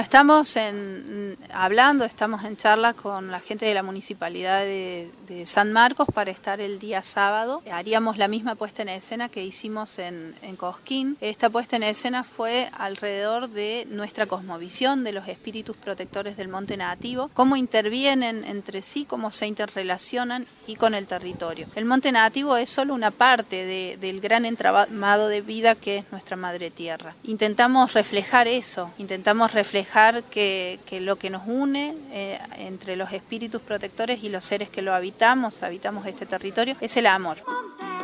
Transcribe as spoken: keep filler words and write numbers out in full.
Estamos en, hablando, estamos en charla con la gente de la Municipalidad de, de San Marcos para estar el día sábado. Haríamos la misma puesta en escena que hicimos en, en Cosquín. Esta puesta en escena fue alrededor de nuestra cosmovisión, de los espíritus protectores del monte nativo, cómo intervienen entre sí, cómo se interrelacionan y con el territorio. El monte nativo es solo una parte de, del gran entramado de vida que es nuestra madre tierra. Intentamos reflejar eso, intentamos reflejar Que, que lo que nos une eh, entre los espíritus protectores y los seres que lo habitamos, habitamos este territorio, es el amor.